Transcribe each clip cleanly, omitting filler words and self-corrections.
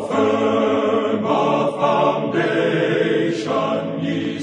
firm a foundation, ye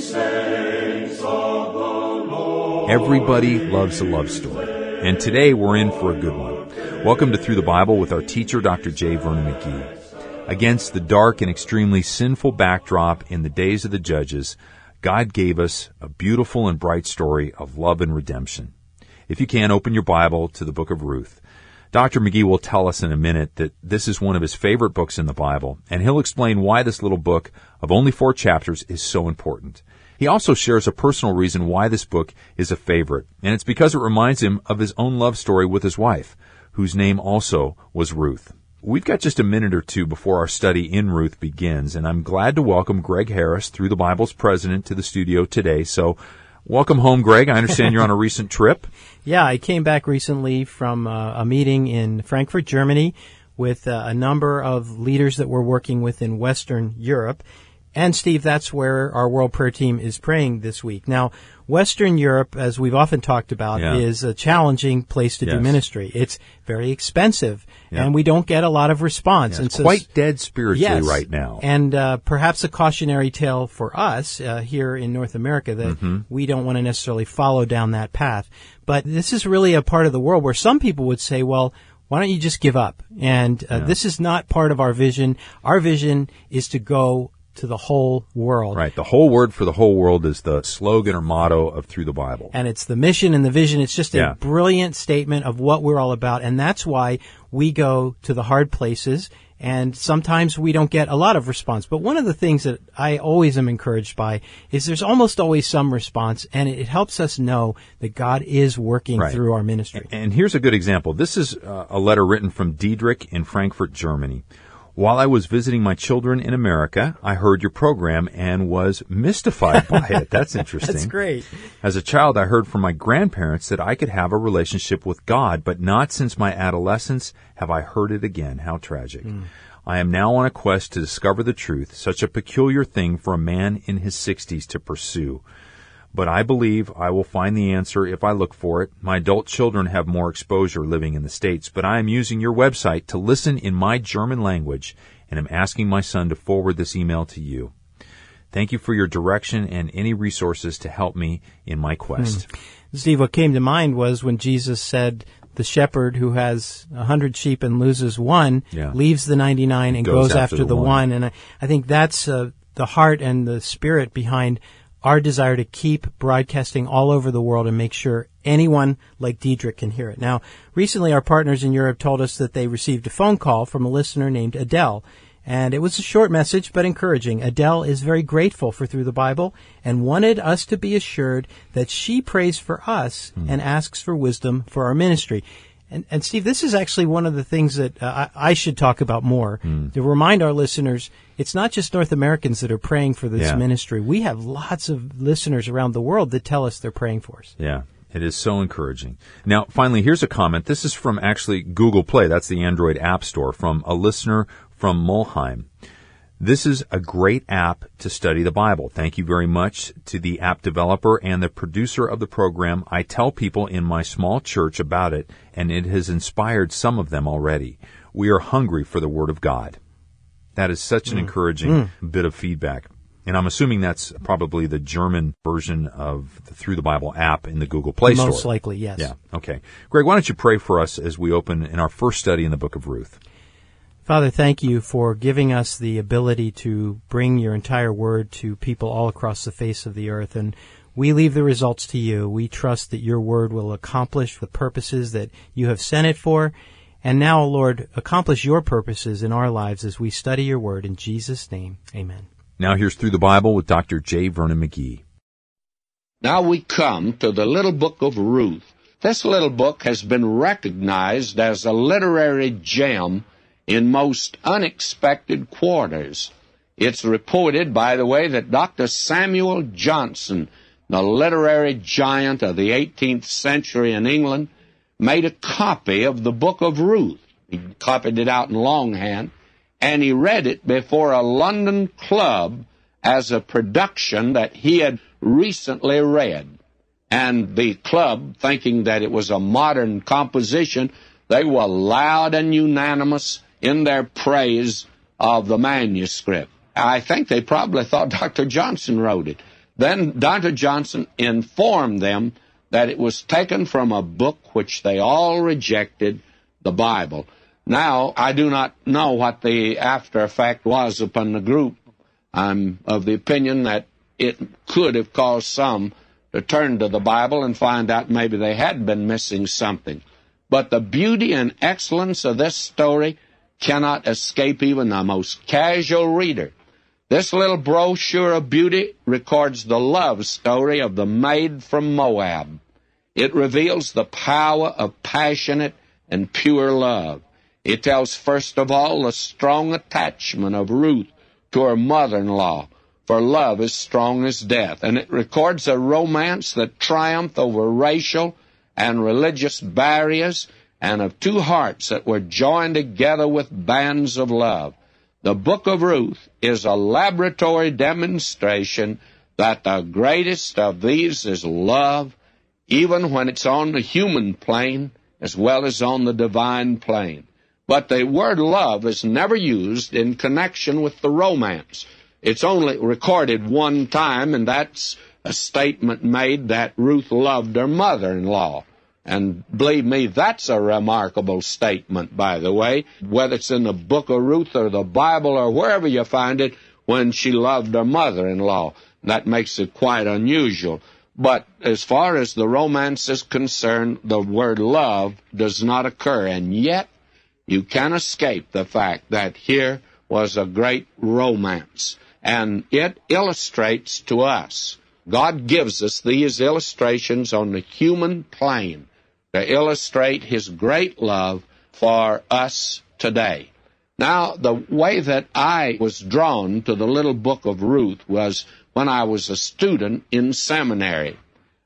saints of the Lord. Everybody loves a love story, and today we're in for a good one. Welcome to Through the Bible with our teacher, Dr. J. Vernon McGee. Against the dark and extremely sinful backdrop in the days of the Judges, God gave us a beautiful and bright story of love and redemption. If you can, open your Bible to the book of Ruth. Dr. McGee will tell us in a minute that this is one of his favorite books in the Bible, and he'll explain why this little book of only 4 chapters is so important. He also shares a personal reason why this book is a favorite, and it's because it reminds him of his own love story with his wife, whose name also was Ruth. We've got just a minute or two before our study in Ruth begins, and I'm glad to welcome Greg Harris, Through the Bible's president, to the studio today. So, welcome home, Greg. I understand you're on a recent trip. Yeah, I came back recently from a meeting in Frankfurt, Germany, with a number of leaders that we're working with in Western Europe. And, Steve, that's where our World Prayer Team is praying this week. Now, Western Europe, as we've often talked about, is a challenging place to do ministry. It's very expensive, and we don't get a lot of response. It's quite dead spiritually right now. And perhaps a cautionary tale for us here in North America that we don't want to necessarily follow down that path. But this is really a part of the world where some people would say, well, why don't you just give up? And this is not part of our vision. Our vision is to go to the whole world. Right. The whole word for the whole world is the slogan or motto of Through the Bible. And it's the mission and the vision. It's just a brilliant statement of what we're all about. And that's why we go to the hard places. And sometimes we don't get a lot of response. But one of the things that I always am encouraged by is there's almost always some response. And it helps us know that God is working through our ministry. And here's a good example. This is a letter written from Diedrich in Frankfurt, Germany. While I was visiting my children in America, I heard your program and was mystified by it. That's interesting. That's great. As a child, I heard from my grandparents that I could have a relationship with God, but not since my adolescence have I heard it again. How tragic. I am now on a quest to discover the truth, such a peculiar thing for a man in his 60s to pursue. But I believe I will find the answer if I look for it. My adult children have more exposure living in the States, but I am using your website to listen in my German language, and am asking my son to forward this email to you. Thank you for your direction and any resources to help me in my quest. Steve, what came to mind was when Jesus said, the shepherd who has 100 sheep and loses one leaves the 99 and goes after the one. And I think that's the heart and the spirit behind our desire to keep broadcasting all over the world and make sure anyone like Diedrich can hear it. Now, recently our partners in Europe told us that they received a phone call from a listener named Adele. And it was a short message, but encouraging. Adele is very grateful for Through the Bible and wanted us to be assured that she prays for us and asks for wisdom for our ministry. And Steve, this is actually one of the things that I should talk about more, to remind our listeners, it's not just North Americans that are praying for this ministry. We have lots of listeners around the world that tell us they're praying for us. Yeah, it is so encouraging. Now, finally, here's a comment. This is from actually Google Play. That's the Android App Store, from a listener from Mulheim. This is a great app to study the Bible. Thank you very much to the app developer and the producer of the program. I tell people in my small church about it, and it has inspired some of them already. We are hungry for the Word of God. That is such an encouraging bit of feedback. And I'm assuming that's probably the German version of the Through the Bible app in the Google Play Store. Most likely, yes. Yeah, okay. Greg, why don't you pray for us as we open in our first study in the book of Ruth? Father, thank you for giving us the ability to bring your entire word to people all across the face of the earth. And we leave the results to you. We trust that your word will accomplish the purposes that you have sent it for. And now, Lord, accomplish your purposes in our lives as we study your word. In Jesus' name, amen. Now here's Through the Bible with Dr. J. Vernon McGee. Now we come to the little book of Ruth. This little book has been recognized as a literary gem in most unexpected quarters. It's reported, by the way, that Dr. Samuel Johnson, the literary giant of the 18th century in England, made a copy of the book of Ruth. He copied it out in longhand, and he read it before a London club as a production that he had recently read. And the club, thinking that it was a modern composition, they were loud and unanimous in their praise of the manuscript. I think they probably thought Dr. Johnson wrote it. Then Dr. Johnson informed them that it was taken from a book which they all rejected, the Bible. Now, I do not know what the after effect was upon the group. I'm of the opinion that it could have caused some to turn to the Bible and find out maybe they had been missing something. But the beauty and excellence of this story cannot escape even the most casual reader. This little brochure of beauty records the love story of the maid from Moab. It reveals the power of passionate and pure love. It tells, first of all, the strong attachment of Ruth to her mother-in-law, for love is strong as death. And it records a romance that triumphed over racial and religious barriers, and of two hearts that were joined together with bands of love. The book of Ruth is a laboratory demonstration that the greatest of these is love, even when it's on the human plane as well as on the divine plane. But the word love is never used in connection with the romance. It's only recorded one time, and that's a statement made that Ruth loved her mother-in-law. And believe me, that's a remarkable statement, by the way, whether it's in the book of Ruth or the Bible or wherever you find it, when she loved her mother-in-law. That makes it quite unusual. But as far as the romance is concerned, the word love does not occur. And yet, you can't escape the fact that here was a great romance. And it illustrates to us, God gives us these illustrations on the human plane to illustrate His great love for us today. Now, the way that I was drawn to the little book of Ruth was when I was a student in seminary.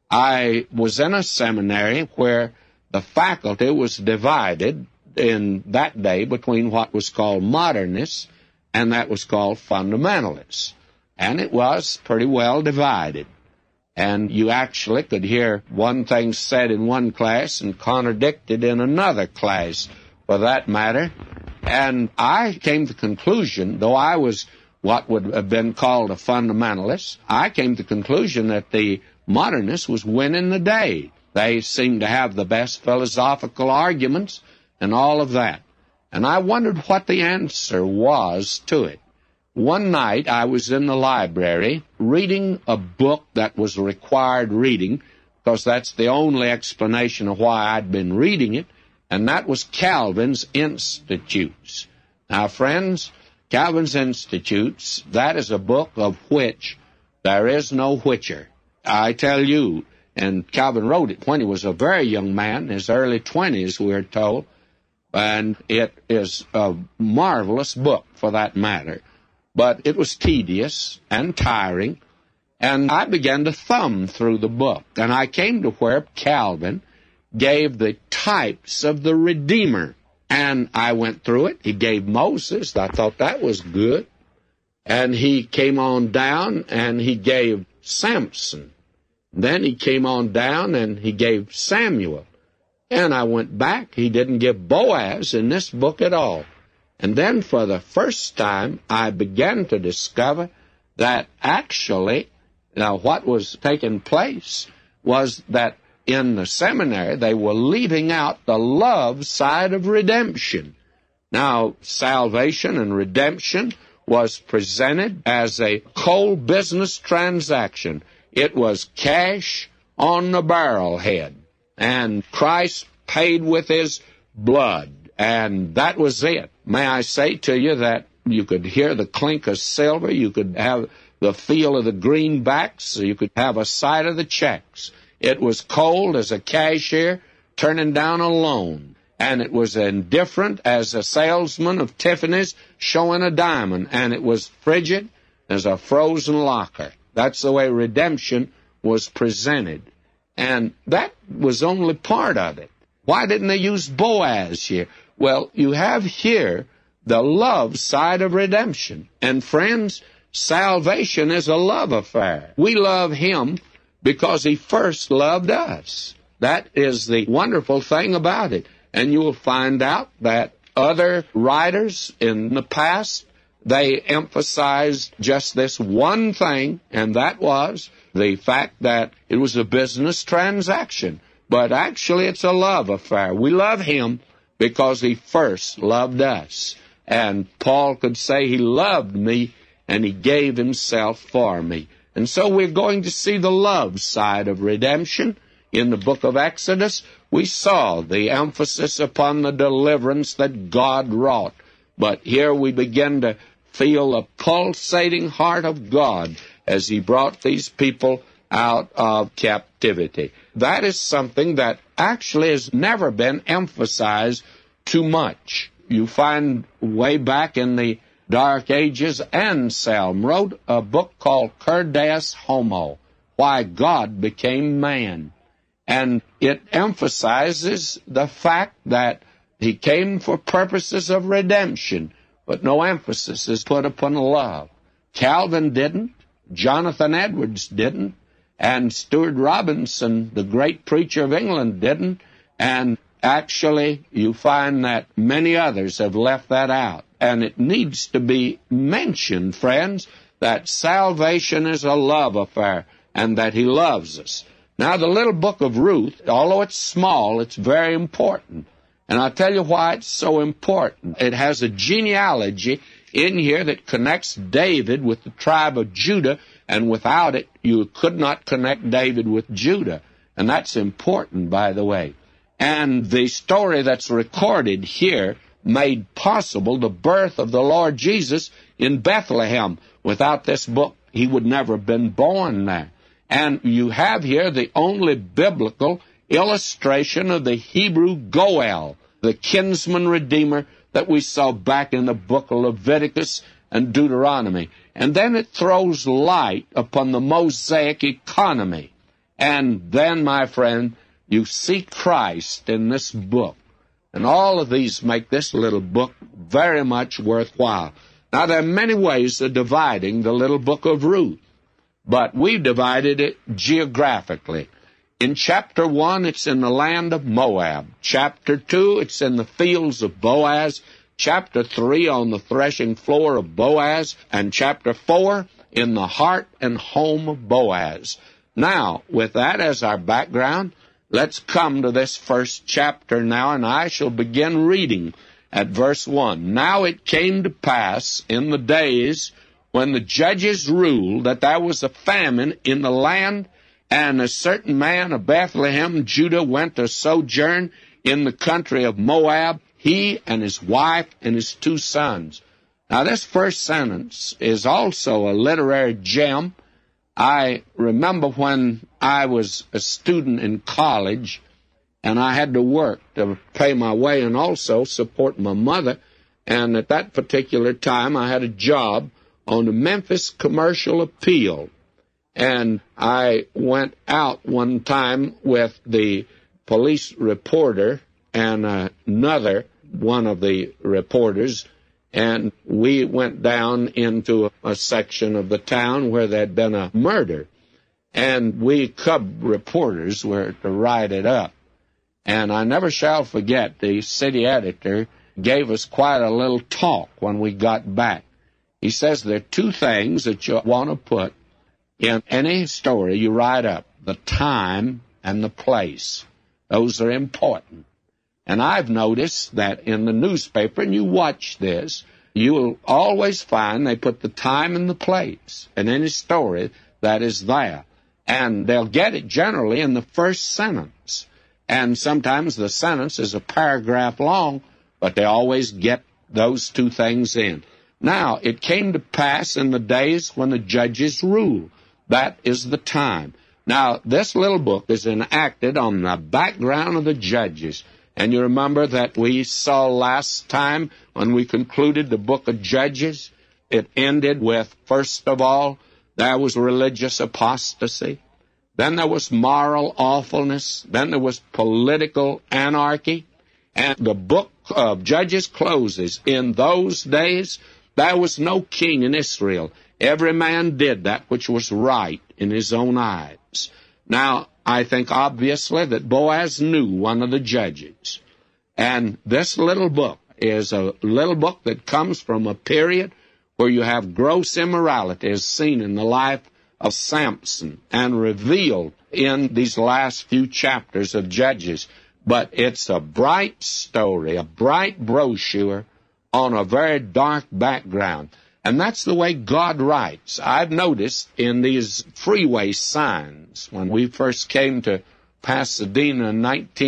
I was in a seminary where the faculty was divided in that day between what was called modernists and that was called fundamentalists. And it was pretty well divided. And you actually could hear one thing said in one class and contradicted in another class, for that matter. And I came to the conclusion, though I was what would have been called a fundamentalist, I came to the conclusion that the modernist was winning the day. They seemed to have the best philosophical arguments and all of that. And I wondered what the answer was to it. One night I was in the library reading a book that was required reading, because that's the only explanation of why I'd been reading it, and that was Calvin's Institutes. Now, friends, Calvin's Institutes, that is a book of which there is no whicher. I tell you, and Calvin wrote it when he was a very young man, his early 20s, we're told, and it is a marvelous book for that matter. But it was tedious and tiring, and I began to thumb through the book, and I came to where Calvin gave the types of the Redeemer, and I went through it. He gave Moses. I thought that was good. And he came on down, and he gave Samson. Then he came on down, and he gave Samuel. And I went back. He didn't give Boaz in this book at all. And then for the first time, I began to discover that actually, what was taking place was that in the seminary, they were leaving out the love side of redemption. Now, salvation and redemption was presented as a cold business transaction. It was cash on the barrelhead, and Christ paid with His blood. And that was it. May I say to you that you could hear the clink of silver, you could have the feel of the greenbacks, you could have a sight of the checks. It was cold as a cashier turning down a loan, and it was indifferent as a salesman of Tiffany's showing a diamond, and it was frigid as a frozen locker. That's the way redemption was presented. And that was only part of it. Why didn't they use Boaz here? Well, you have here the love side of redemption. And friends, salvation is a love affair. We love Him because He first loved us. That is the wonderful thing about it. And you will find out that other writers in the past they emphasized just this one thing, and that was the fact that it was a business transaction. But actually, it's a love affair. We love him because he first loved us. And Paul could say he loved me, and he gave himself for me. And so we're going to see the love side of redemption. In the book of Exodus, we saw the emphasis upon the deliverance that God wrought. But here we begin to feel the pulsating heart of God as he brought these people out of captivity. That is something that actually has never been emphasized too much. You find way back in the Dark Ages, Anselm wrote a book called Cur Deus Homo, Why God Became Man. And it emphasizes the fact that he came for purposes of redemption, but no emphasis is put upon love. Calvin didn't, Jonathan Edwards didn't, and Stuart Robinson, the great preacher of England, didn't, and actually you find that many others have left that out. And it needs to be mentioned, friends, that salvation is a love affair and that he loves us. Now, the little book of Ruth, although it's small, it's very important. And I'll tell you why it's so important. It has a genealogy in here that connects David with the tribe of Judah, and without it, you could not connect David with Judah. And that's important, by the way. And the story that's recorded here made possible the birth of the Lord Jesus in Bethlehem. Without this book, he would never have been born there. And you have here the only biblical illustration of the Hebrew Goel, the kinsman redeemer that we saw back in the book of Leviticus and Deuteronomy. And then it throws light upon the Mosaic economy. And then, my friend, you see Christ in this book. And all of these make this little book very much worthwhile. Now, there are many ways of dividing the little book of Ruth, but we've divided it geographically. In chapter 1, it's in the land of Moab. Chapter 2, it's in the fields of Boaz. Chapter 3, on the threshing floor of Boaz. And chapter 4, in the heart and home of Boaz. Now, with that as our background, let's come to this first chapter now, and I shall begin reading at verse 1. Now it came to pass in the days when the judges ruled that there was a famine in the land, and a certain man of Bethlehem, Judah, went to sojourn in the country of Moab, he and his wife and his 2 sons. Now this first sentence is also a literary gem. I remember when I was a student in college, and I had to work to pay my way and also support my mother. And at that particular time, I had a job on the Memphis Commercial Appeal. And I went out one time with the police reporter and another one of the reporters, and we went down into a section of the town where there had been a murder. And we cub reporters were to write it up. And I never shall forget, the city editor gave us quite a little talk when we got back. He says there are 2 things that you want to put in any story you write up: the time and the place. Those are important. And I've noticed that in the newspaper, and you watch this, you'll always find they put the time and the place in any story that is there. And they'll get it generally in the first sentence. And sometimes the sentence is a paragraph long, but they always get those 2 things in. Now, it came to pass in the days when the judges ruled. That is the time. Now, this little book is enacted on the background of the judges. And you remember that we saw last time when we concluded the book of Judges, it ended with, first of all, there was religious apostasy. Then there was moral awfulness. Then there was political anarchy. And the book of Judges closes, in those days there was no king in Israel. Every man did that which was right in his own eyes. Now, I think obviously that Boaz knew one of the judges. And this little book is a little book that comes from a period where you have gross immorality as seen in the life of Samson and revealed in these last few chapters of Judges. But it's a bright story, a bright brochure on a very dark background. And that's the way God writes. I've noticed in these freeway signs, when we first came to Pasadena in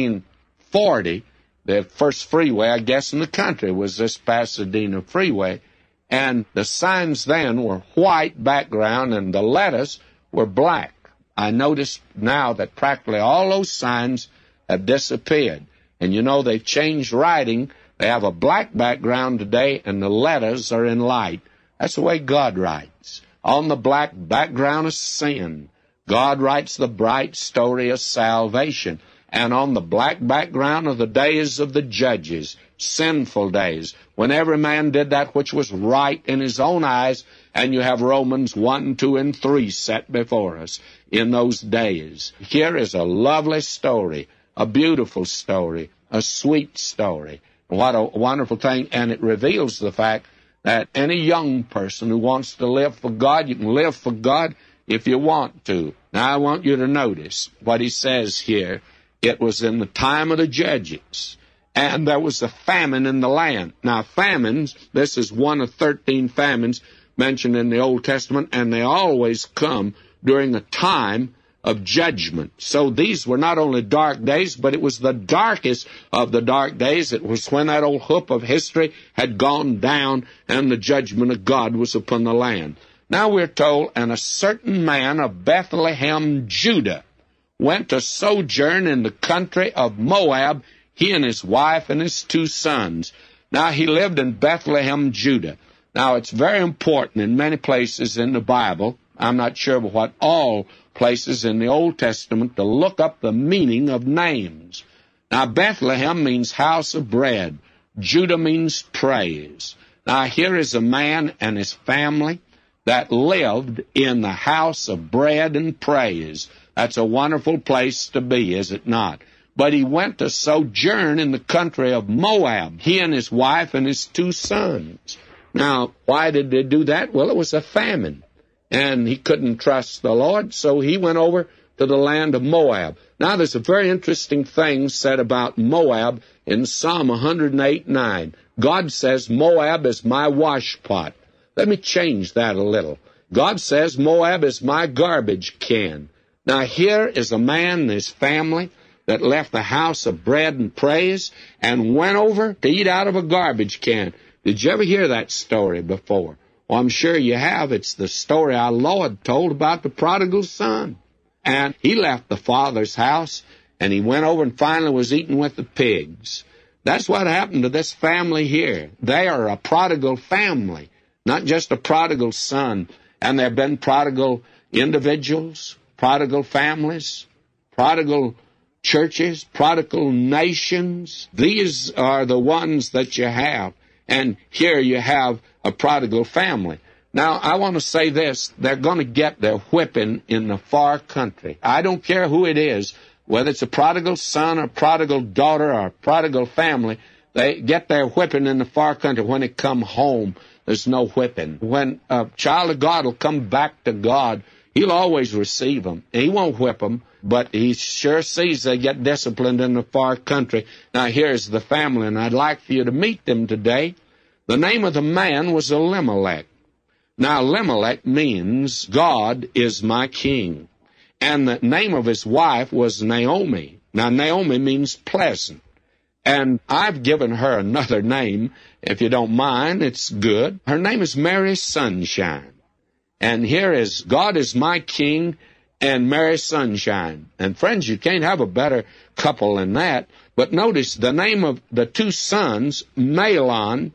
1940, the first freeway, I guess, in the country was this Pasadena freeway. And the signs then were white background and the letters were black. I notice now that practically all those signs have disappeared. And you know, they've changed writing. They have a black background today and the letters are in light. That's the way God writes. On the black background of sin, God writes the bright story of salvation. And on the black background of the days of the judges, sinful days, when every man did that which was right in his own eyes, and you have Romans 1, 2, and 3 set before us in those days. Here is a lovely story, a beautiful story, a sweet story. What a wonderful thing, and it reveals the fact that any young person who wants to live for God, you can live for God if you want to. Now, I want you to notice what he says here. It was in the time of the judges, and there was a famine in the land. Now, famines, this is one of 13 famines mentioned in the Old Testament, and they always come during a time of judgment. So these were not only dark days, but it was the darkest of the dark days. It was when that old hoop of history had gone down and the judgment of God was upon the land. Now we're told, and a certain man of Bethlehem, Judah, went to sojourn in the country of Moab, he and his wife and his 2 sons. Now he lived in Bethlehem, Judah. Now it's very important in many places in the Bible, I'm not sure of what all places in the Old Testament, to look up the meaning of names. Now, Bethlehem means house of bread. Judah means praise. Now, here is a man and his family that lived in the house of bread and praise. That's a wonderful place to be, is it not? But he went to sojourn in the country of Moab, he and his wife and his 2 sons. Now, why did they do that? Well, it was a famine. And he couldn't trust the Lord, so he went over to the land of Moab. Now, there's a very interesting thing said about Moab in Psalm 108:9. God says, Moab is my washpot. Let me change that a little. God says, Moab is my garbage can. Now, here is a man and his family that left the house of bread and praise and went over to eat out of a garbage can. Did you ever hear that story before? Well, I'm sure you have. It's the story our Lord told about the prodigal son. And he left the father's house, and he went over and finally was eating with the pigs. That's what happened to this family here. They are a prodigal family, not just a prodigal son. And there have been prodigal individuals, prodigal families, prodigal churches, prodigal nations. These are the ones that you have. And here you have a prodigal family. Now, I want to say this. They're going to get their whipping in the far country. I don't care who it is, whether it's a prodigal son or prodigal daughter or a prodigal family, they get their whipping in the far country. When they come home, there's no whipping. When a child of God will come back to God, he'll always receive them. He won't whip them, but he sure sees they get disciplined in the far country. Now, here's the family, and I'd like for you to meet them today. The name of the man was Elimelech. Now, Elimelech means God is my king. And the name of his wife was Naomi. Now, Naomi means pleasant. And I've given her another name, if you don't mind. It's good. Her name is Mary Sunshine. And here is God is my king and Mary Sunshine. And friends, you can't have a better couple than that. But notice the name of the 2 sons, Mahlon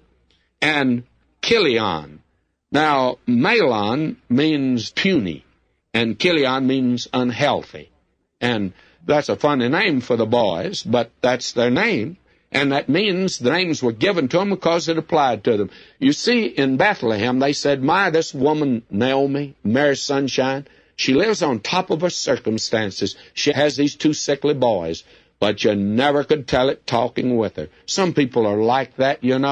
and Chilion. Now, Mahlon means puny, and Chilion means unhealthy. And that's a funny name for the boys, but that's their name. And that means the names were given to them because it applied to them. You see, in Bethlehem, they said, this woman, Naomi, Mary Sunshine, she lives on top of her circumstances. She has these 2 sickly boys, but you never could tell it talking with her. Some people are like that, you know.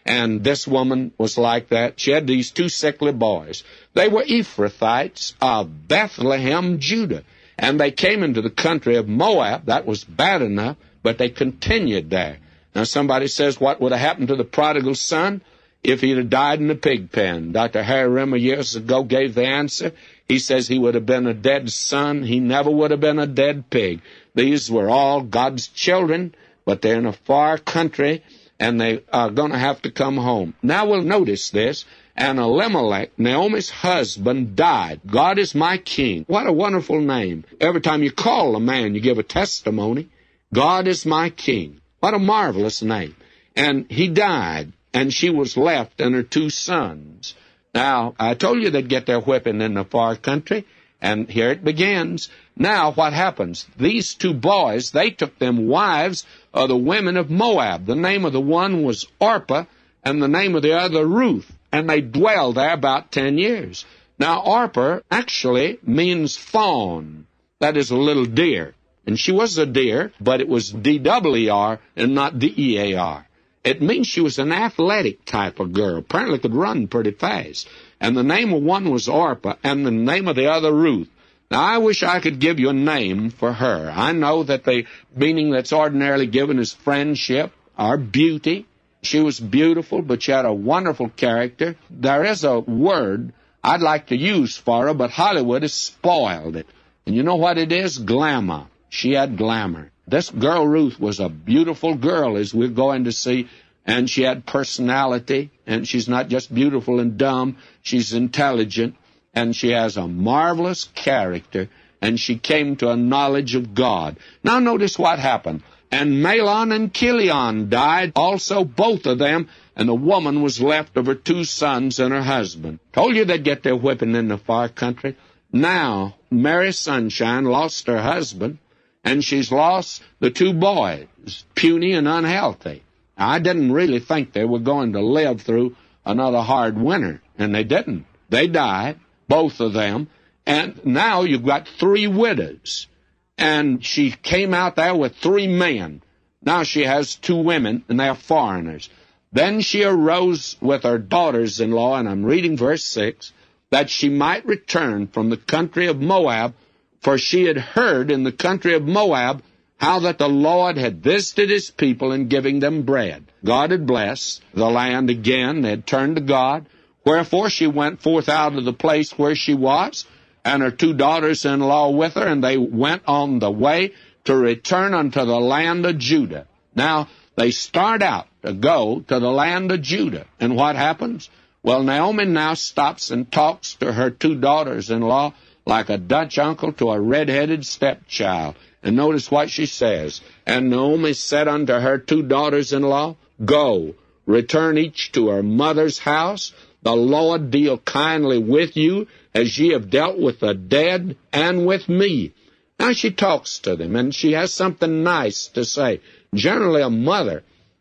And this woman was like that. She had these two sickly boys. They were Ephrathites of Bethlehem, Judah. And they came into the country of Moab. That was bad enough, but they continued there. Now somebody says, what would have happened to the prodigal son if he'd have died in the pig pen? Dr. Harry Rimmer years ago gave the answer. He says he would have been a dead son. He never would have been a dead pig. These were all God's children, but they're in a far country, and they are going to have to come home. Now we'll notice this. And Elimelech, Naomi's husband, died. God is my king. What a wonderful name. Every time you call a man, you give a testimony. God is my king. What a marvelous name. And he died, and she was left and her two sons. Now, I told you they'd get their whipping in the far country, and here it begins. Now, what happens? These two boys, they took them wives of the women of Moab. The name of the one was Orpah, and the name of the other Ruth. And they dwelled there about 10 years. Now, Orpah actually means fawn. That is a little deer. And she was a deer, but it was D-W-E-R and not D-E-A-R. It means she was an athletic type of girl. Apparently could run pretty fast. And the name of one was Orpah, and the name of the other Ruth. Now, I wish I could give you a name for her. I know that the meaning that's ordinarily given is friendship or beauty. She was beautiful, but she had a wonderful character. There is a word I'd like to use for her, but Hollywood has spoiled it. And you know what it is? Glamour. She had glamour. This girl Ruth was a beautiful girl, as we're going to see, and she had personality, and she's not just beautiful and dumb, she's intelligent, and she has a marvelous character, and she came to a knowledge of God. Now notice what happened. And Mahlon and Chilion died, also both of them, and the woman was left of her two sons and her husband. Told you they'd get their whipping in the far country. Now, Mary Sunshine lost her husband, and she's lost the two boys, puny and unhealthy. Now, I didn't really think they were going to live through another hard winter, and they didn't. They died, both of them, and now you've got three widows. And she came out there with three men. Now she has two women, and they're foreigners. Then she arose with her daughters-in-law, and I'm reading verse 6, that she might return from the country of Moab, for she had heard in the country of Moab how that the Lord had visited his people in giving them bread. God had blessed the land again. They had turned to God. Wherefore she went forth out of the place where she was, and her two daughters-in-law with her, and they went on the way to return unto the land of Judah. Now, they start out to go to the land of Judah. And what happens? Well, Naomi now stops and talks to her two daughters-in-law like a Dutch uncle to a red-headed stepchild. And notice what she says. And Naomi said unto her two daughters-in-law, Go, return each to her mother's house. The Lord deal kindly with you, as ye have dealt with the dead and with me. Now she talks to them, and she has something nice to say. Generally a mother,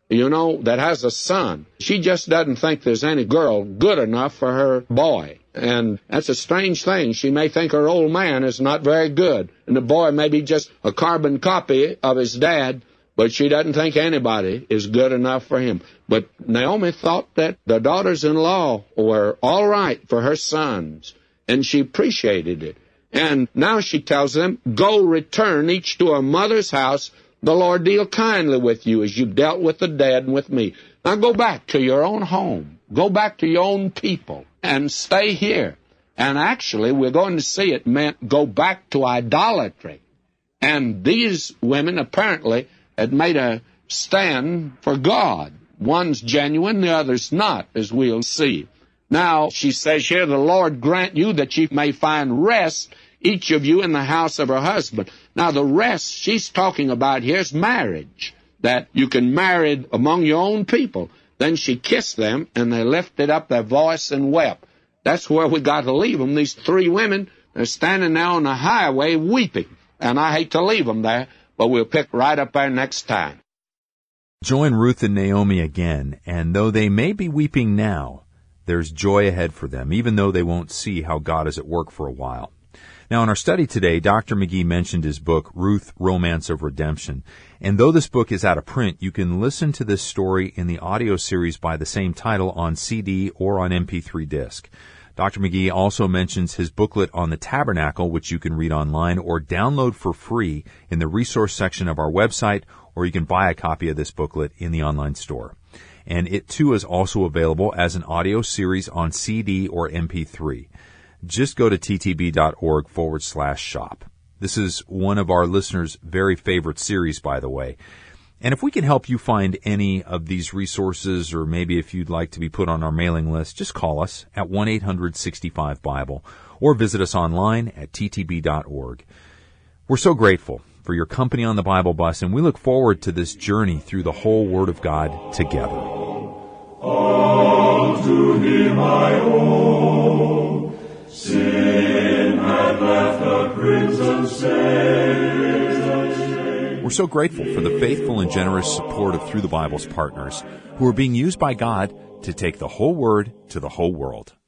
that has a son, she just doesn't think there's any girl good enough for her boy. And that's a strange thing. She may think her old man is not very good, and the boy may be just a carbon copy of his dad, but she doesn't think anybody is good enough for him. But Naomi thought that the daughters-in-law were all right for her sons, and she appreciated it. And now she tells them, Go, return each to her mother's house. The Lord deal kindly with you as you've dealt with the dead and with me. Now go back to your own home. Go back to your own people and stay here. And actually, we're going to see it meant go back to idolatry. And these women apparently had made a stand for God. One's genuine, the other's not, as we'll see. Now, she says here, the Lord grant you that ye may find rest, each of you in the house of her husband. Now, the rest she's talking about here is marriage, that you can marry among your own people. Then she kissed them, and they lifted up their voice and wept. That's where we got to leave them. These three women, they're standing there on the highway weeping. And I hate to leave them there, but we'll pick right up there next time. Join Ruth and Naomi again, and though they may be weeping now, there's joy ahead for them, even though they won't see how God is at work for a while. Now, in our study today, Dr. McGee mentioned his book, Ruth, Romance of Redemption. And though this book is out of print, you can listen to this story in the audio series by the same title on CD or on MP3 disc. Dr. McGee also mentions his booklet on the tabernacle, which you can read online or download for free in the resource section of our website, or you can buy a copy of this booklet in the online store. And it too is also available as an audio series on CD or MP3. Just go to ttb.org/shop. This is one of our listeners' very favorite series, by the way. And if we can help you find any of these resources, or maybe if you'd like to be put on our mailing list, just call us at 1-800-65-BIBLE or visit us online at ttb.org. We're so grateful for your company on the Bible Bus, and we look forward to this journey through the whole Word of God together. All to Him I owe. Sin had left a crimson stain. We're so grateful for the faithful and generous support of Through the Bible's partners, who are being used by God to take the whole Word to the whole world.